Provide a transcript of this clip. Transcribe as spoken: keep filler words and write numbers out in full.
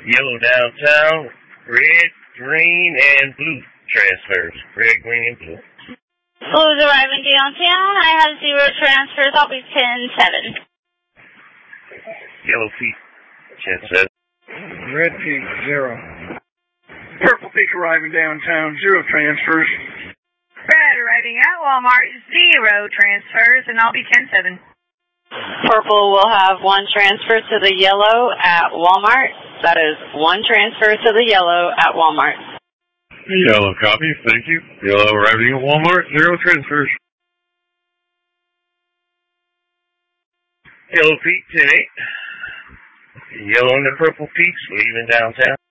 Yellow downtown, red, green, and blue transfers. Red, green, and blue. Blue's arriving downtown. I have zero transfers. I'll be ten seven. Yellow Peak, ten seven. Red Peak, zero. Purple Peak arriving downtown, zero transfers. Red arriving at Walmart, zero transfers, and I'll be ten seven. Purple will have one transfer to the yellow at Walmart. That is one transfer to the yellow at Walmart. Yellow copy, thank you. Yellow arriving at Walmart, zero transfers. Yellow Peak, ten eight. Yellow and the Purple Peaks leaving downtown.